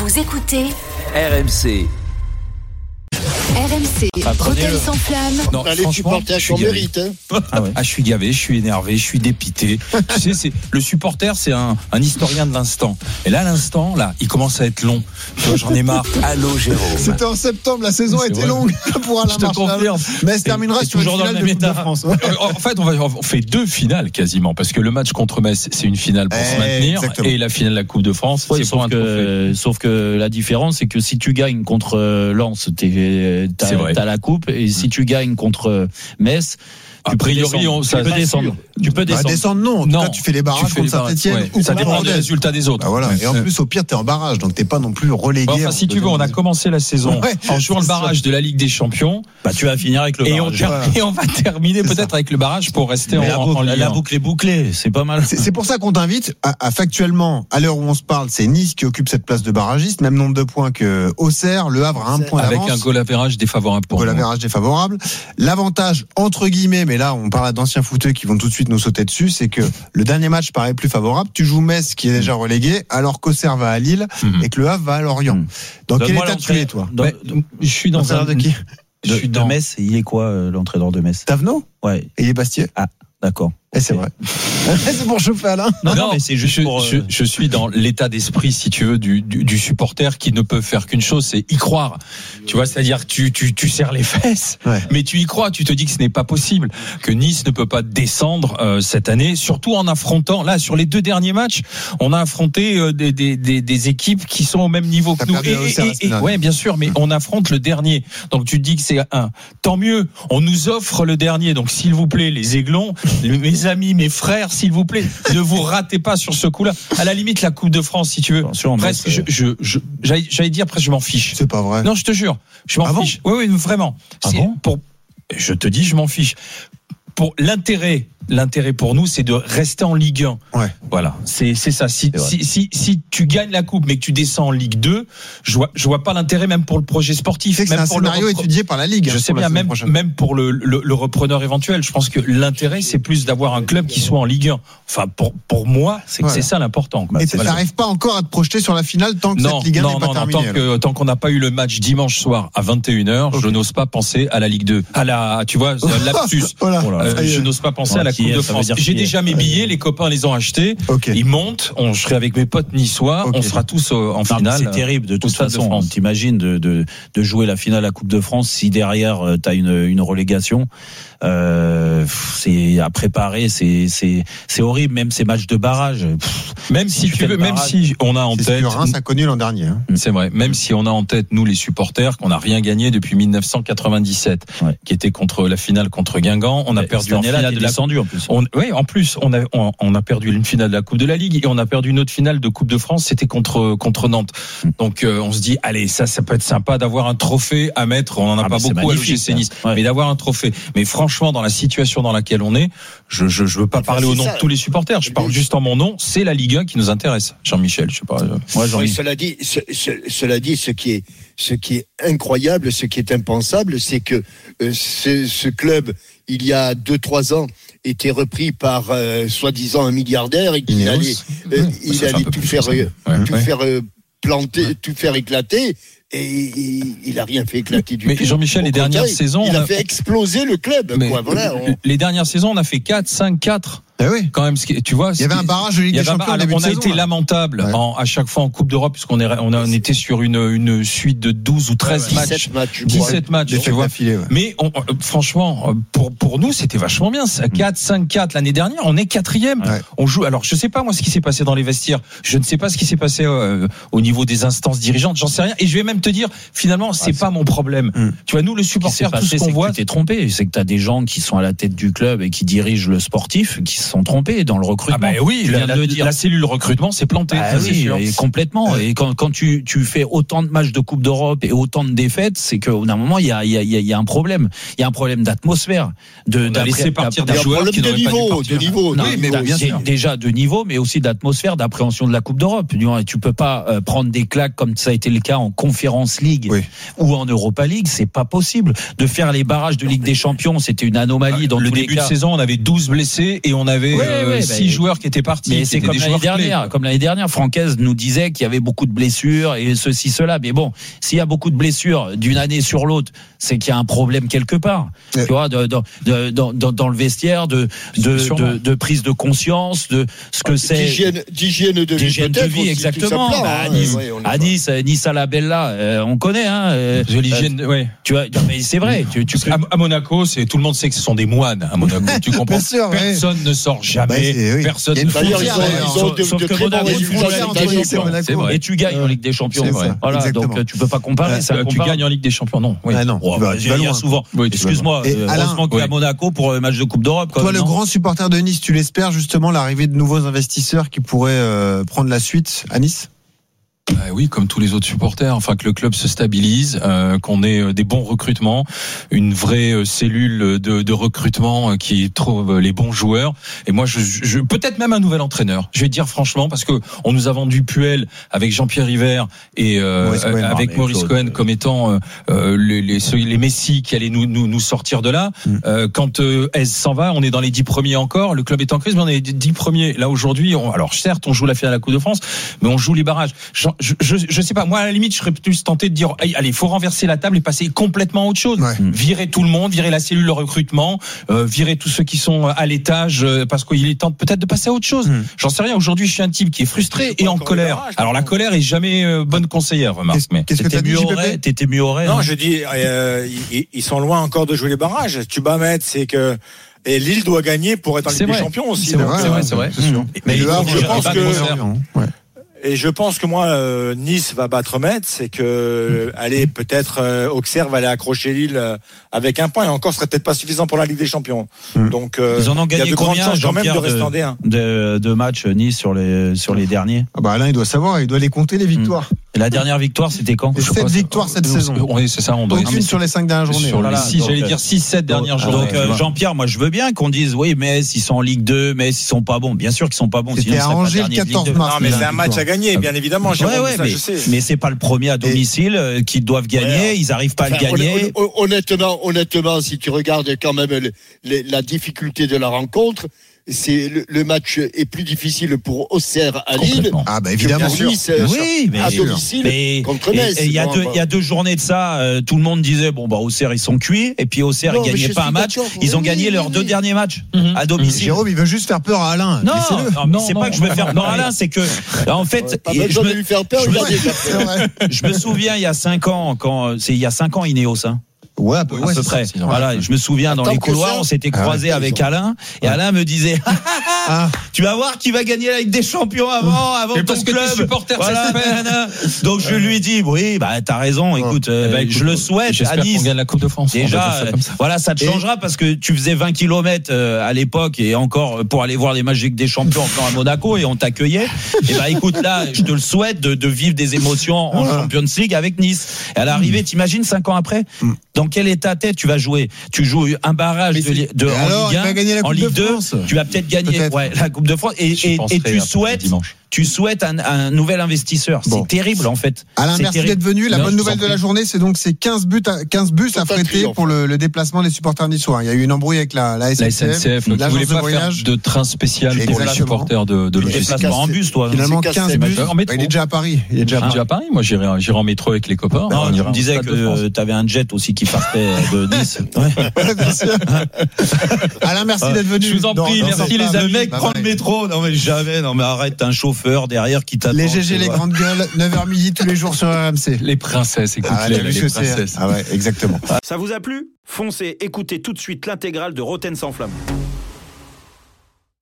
Vous écoutez RMC. RMC, Rotten sans flamme. Non, les supporters qu'on mérite. Je suis gavé, je suis énervé, je suis dépité. Tu sais, le supporter, c'est un historien de l'instant. Et là, l'instant, il commence à être long. J'en ai marre. Allô, Jérôme. C'était en septembre, la saison était longue pour Alain Marchal. Mais elle se terminera sur une finale de Coupe de France. En fait, on fait deux finales quasiment, parce que le match contre Metz, c'est une finale pour se maintenir, exactement. et la finale de la Coupe de France, c'est pour un trophée. Sauf que la différence, c'est que si tu gagnes contre Lens, t'as la coupe, et si tu gagnes contre Metz, tu peux descendre. Tu peux descendre. Descendre, non. En tout cas, tu fais les barrages contre Saint-Etienne. Ouais. Ça dépend des résultats des autres. Bah voilà. Et en plus, au pire, t'es en barrage, donc t'es pas non plus relégué. Enfin, si tu veux, on a commencé la saison en jouant le barrage de la Ligue des Champions. Tu vas finir avec le barrage. Et on va terminer peut-être avec le barrage pour rester en Ligue 1. La boucle est bouclée, c'est pas mal. C'est pour ça qu'on t'invite à factuellement, à l'heure où on se parle, c'est Nice qui occupe cette place de barragiste, même nombre de points que Auxerre, Le Havre a un point d'avance. Avec un goal average défavorable pour nous. Goal average défavorable. L'avantage, entre guillemets, mais là, on parle d'anciens footeux qui vont tout de suite nous sauter dessus, c'est que le dernier match paraît plus favorable. Tu joues Metz qui est déjà relégué, alors qu'Auxerre va à Lille et que Le Havre va à Lorient. Dans quel état tu es, toi? Je suis dans un... de qui? De Metz, il est quoi l'entraîneur de Metz? Tavenot? Ouais. Et il est Bastier? Ah, d'accord. Et c'est vrai. C'est pour chauffer Alain. Non, mais c'est juste pour. Je suis dans l'état d'esprit, si tu veux, du supporter qui ne peut faire qu'une chose, c'est y croire. Tu vois, c'est-à-dire que tu serres les fesses, mais tu y crois. Tu te dis que ce n'est pas possible, que Nice ne peut pas descendre cette année, surtout en affrontant. Là, sur les deux derniers matchs, on a affronté des équipes qui sont au même niveau que nous. Ouais, bien sûr, mais on affronte le dernier. Donc tu te dis que c'est tant mieux. On nous offre le dernier. Donc s'il vous plaît, les Aiglons, mes amis, mes frères, s'il vous plaît, ne vous ratez pas sur ce coup-là. À la limite, la Coupe de France, si tu veux. Presque, j'allais dire presque, je m'en fiche. C'est pas vrai. Non, je te jure, je m'en fiche. Oui, vraiment. Je te dis, je m'en fiche. Pour l'intérêt pour nous, c'est de rester en Ligue 1. Ouais. Voilà, c'est ça. Si tu gagnes la coupe mais que tu descends en Ligue 2, je vois pas l'intérêt, même pour le projet sportif. C'est un scénario étudié par la Ligue. Je sais bien, même pour le repreneur éventuel. Je pense que l'intérêt, c'est plus d'avoir un club qui soit en Ligue 1. Enfin, pour moi, c'est ça l'important. Et tu n'arrives pas encore à te projeter sur la finale tant que cette Ligue 1 n'est pas terminée. Tant qu'on n'a pas eu le match dimanche soir à 21h, je n'ose pas penser à la Ligue 2. Tu vois, lapsus. Je n'ose pas penser à la Coupe de France. J'ai déjà mes billets, les copains les ont achetés. Ils montent. Je serai avec mes potes niçois. On sera tous en finale. C'est terrible de toute façon. T'imagines de jouer la finale à la Coupe de France si derrière t'as une relégation. C'est à préparer. C'est horrible. Même ces matchs de barrage. Même si tu veux, même si on a en tête. Reims a connu l'an dernier. C'est vrai. Même si on a en tête nous les supporters qu'on n'a rien gagné depuis 1997, qui était la finale contre Guingamp. On a perdu en finale de la descendu en plus. En plus, on a perdu une finale de la Coupe de la Ligue et on a perdu une autre finale de Coupe de France. C'était contre Nantes. Donc on se dit, allez, ça peut être sympa d'avoir un trophée à mettre. On en a pas beaucoup à l'OGC Nice, mais d'avoir un trophée. Mais franchement, dans la situation dans laquelle on est, je veux pas parler au nom de tous les supporters. Je parle juste en mon nom. C'est la Ligue 1 qui nous intéresse. Jean-Michel, je sais pas. Cela dit, ce qui est incroyable, ce qui est impensable, c'est que ce club, il y a 2-3 ans, était repris par soi-disant un milliardaire et qu'il allait tout faire planter, tout faire éclater. Et il a rien fait éclater du tout. Mais Jean-Michel, les dernières saisons, il a fait exploser le club. Les dernières saisons, on a fait 4-5-4. Eh oui. Quand même, tu vois, il y avait un barrage de Ligue des Champions. On a été lamentable à chaque fois en Coupe d'Europe, puisqu'on était sur une suite de 12 ou 13 matchs. 17 matchs, tu vois. Mais franchement, pour nous, c'était vachement bien. 4-5-4 l'année dernière, on est 4e. On joue. Alors, je sais pas moi ce qui s'est passé dans les vestiaires. Je ne sais pas ce qui s'est passé au niveau des instances dirigeantes. J'en sais rien. Et je vais même te dire, finalement, c'est pas mon problème. Tu vois, nous, le supporter, tout ce qu'on voit, tu t'es trompé. C'est que t'as des gens qui sont à la tête du club et qui dirigent le sportif, qui se sont trompés dans le recrutement. Oui, la cellule recrutement s'est plantée. Et complètement. Et quand tu fais autant de matchs de Coupe d'Europe et autant de défaites, c'est qu'au d'un moment il y a un problème. Il y a un problème d'atmosphère, de laisser partir des joueurs qui n'auraient pas dû partir. De niveau. Oui, mais bien sûr. Déjà de niveau, mais aussi d'atmosphère, d'appréhension de la Coupe d'Europe. Tu peux pas prendre des claques comme ça a été le cas en conférence Conference League ou en Europa League, c'est pas possible. De faire les barrages de Ligue des Champions, c'était une anomalie dans le tous les début cas. de saison, on avait 12 blessés et on avait 6 joueurs qui étaient partis. Mais c'est comme l'année dernière. Comme l'année dernière, Francaise nous disait qu'il y avait beaucoup de blessures et ceci, cela. Mais bon, s'il y a beaucoup de blessures d'une année sur l'autre, c'est qu'il y a un problème quelque part. Tu vois, dans le vestiaire, de prise de conscience, de ce que c'est. D'hygiène de vie, exactement. Nice à la Bella, on connaît, de l'hygiène, tu vois, mais c'est vrai. À Monaco, tout le monde sait que ce sont des moines à Monaco. Tu comprends? Personne ne sort jamais. Personne ne D'ailleurs, ils ont de très bons résultats. Et tu gagnes en Ligue des Champions. Voilà, donc tu peux pas comparer. Tu gagnes en Ligue des Champions, non. Il y a souvent. Excuse-moi. Heureusement qu'il y a Monaco pour le match de Coupe d'Europe. Toi, le grand supporter de Nice, tu l'espères justement l'arrivée de nouveaux investisseurs qui pourraient prendre la suite à Nice? Oui, comme tous les autres supporters, enfin que le club se stabilise, qu'on ait des bons recrutements, une vraie cellule de recrutement qui trouve les bons joueurs. Et moi, je peut-être même un nouvel entraîneur. Je vais dire franchement, parce que on nous a vendu Puel avec Jean-Pierre River et avec Maurice Cohen comme étant les Messi qui allaient nous sortir de là. Quand Hez s'en va, on est dans les 10 premiers encore. Le club est en crise, mais on est 10 premiers. Là aujourd'hui, alors certes, on joue la finale de la Coupe de France, mais on joue les barrages. Je sais pas, moi à la limite je serais plus tenté de dire allez, faut renverser la table et passer complètement à autre chose. Virer tout le monde, virer la cellule de recrutement, virer tous ceux qui sont à l'étage parce qu'il est temps peut-être de passer à autre chose. J'en sais rien, aujourd'hui je suis un type qui est frustré et en colère. Alors la colère est jamais bonne conseillère, remarque. Qu'est-ce que t'étais mieux au Rennes? Non, je dis ils sont loin encore de jouer les barrages. Tu vas mettre, c'est que et Lille doit gagner pour être en Ligue des Champions aussi. C'est vrai. Mais je pense que et je pense que moi, Nice va battre Metz, c'est que, allez, peut-être Auxerre va aller accrocher Lille avec un point, et encore, ce serait peut-être pas suffisant pour la Ligue des Champions. Donc, ils en ont gagné combien, Jean-Pierre, de rester en D1 de matchs Nice sur les derniers? Alain, il doit savoir, il doit les compter les victoires. Et la dernière victoire, c'était quand? 7 victoires cette saison. Oui, c'est ça, on doit. Aucune sur les 5 dernières journées. Sur les 6, j'allais dire 6-7 dernières journées. Donc, Jean-Pierre, moi, je veux bien qu'on dise, oui, Metz, ils sont en Ligue 2, Metz, ils sont pas bons. Bien sûr qu'ils sont pas bons. C'était à Angers le 14 mars. Non, mais c'est un match à gagner, bien évidemment. Mais c'est pas le premier à domicile qu'ils doivent gagner. Ils arrivent pas à le gagner. Honnêtement, si tu regardes quand même la difficulté de la rencontre, le match est plus difficile pour Auxerre à Lille. Ah bah évidemment. Nice, mais à domicile contre Metz. Il y a 2 journées de ça, tout le monde disait Auxerre ils sont cuits, et puis Auxerre ils gagnaient pas un match. Ils ont gagné leurs 2 derniers matchs à domicile. Jérôme, il veut juste faire peur à Alain. Non, c'est pas que je veux faire peur à Alain, c'est que en fait, je me souviens il y a 5 ans Ineos. Ouais, à peu près. Voilà, je me souviens dans les couloirs, on s'était croisés avec Alain, et Alain me disait tu vas voir qui va gagner la Ligue des Champions avant ton club. Supporter, donc je lui dis t'as raison, écoute, je le souhaite à Nice. On gagne la Coupe de France. Déjà, ça te changera parce que tu faisais 20 km à l'époque et encore pour aller voir les matchs de Ligue des Champions encore à Monaco et on t'accueillait. Et écoute, là, je te le souhaite de vivre des émotions en Champions League avec Nice. Et à l'arrivée, t'imagines 5 ans après, dans quel état tu vas jouer? Tu joues un barrage en Ligue 2, tu vas peut-être gagner la Coupe de France et tu souhaites un nouvel investisseur. C'est terrible en fait. Alain, merci d'être venu. La bonne nouvelle de la journée, c'est donc 15 bus affrétés pour le déplacement des supporters niçois. Il y a eu une embrouille avec la SNCF, qui voulait pas faire de train spécial pour les supporters de déplacement en bus, toi. Finalement, 15 bus. Il est déjà à Paris. Moi, j'irai en métro avec les copains. Tu me disais que tu avais un jet aussi qui partait de Nice. Alain, merci d'être venu. Je vous en prie, merci les amis. Le mec prend le métro. Non mais jamais. Non mais arrête, un chauffeur derrière qui t'attend. Les GG, les grandes gueules, 9h midi tous les jours sur RMC. Les princesses, écoute-les, les princesses. Ah ouais, exactement. Ça vous a plu ? Foncez, écoutez tout de suite l'intégrale de Roten sans flamme.